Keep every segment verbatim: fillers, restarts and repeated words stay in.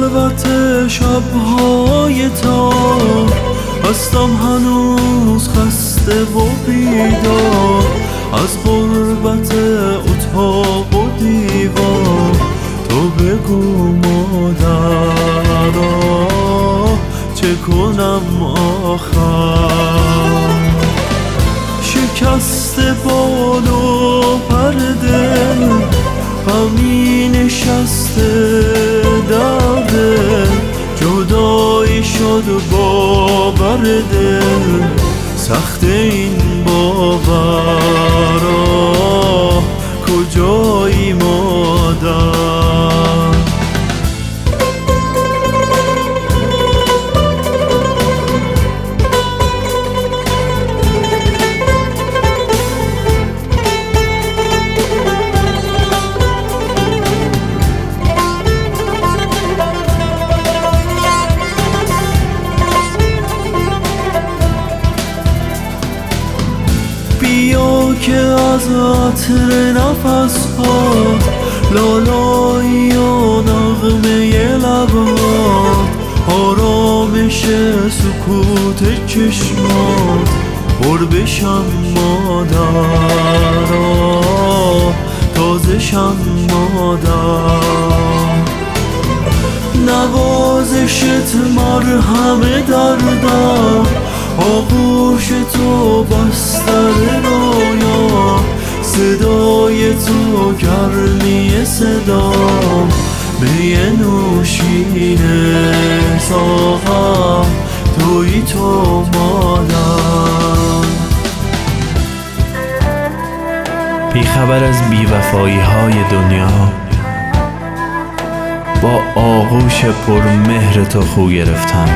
خلوت شب‌های تار هستم هنوز خسته و بیدار، از غربت اتاق و دیوار. تو بگو مادرها چه کنم آخر؟ شکست بال و پر دل غمی نشسته در دل، جدایی شد باور دل، سخت این باورا کجایی مادر؟ بیا که از عطر نفس ها، لالایی و نغمه لبات، آرامش سکوت چشمات، پر بشم مادرها تازه شم مادر. نوازشت مرهم دردم، آغوش تو بستر رویا، صدای تو گرمی صدام، می نوشینه ساغر توی تو مادر. بی خبر از بی‌وفایی های دنیا، با آغوش پر مهر تو خو گرفتم.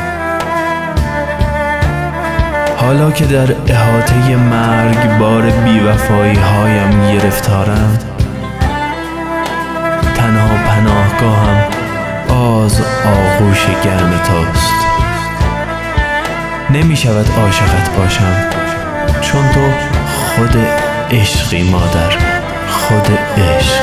حالا که در احاطه مرگ بار بی‌وفایی هایم گرفتارم، تنها پناهگاهم باز آغوش گرم توست. نمی شود عاشقت باشم، چون تو خود عشقی مادر، خود عشق.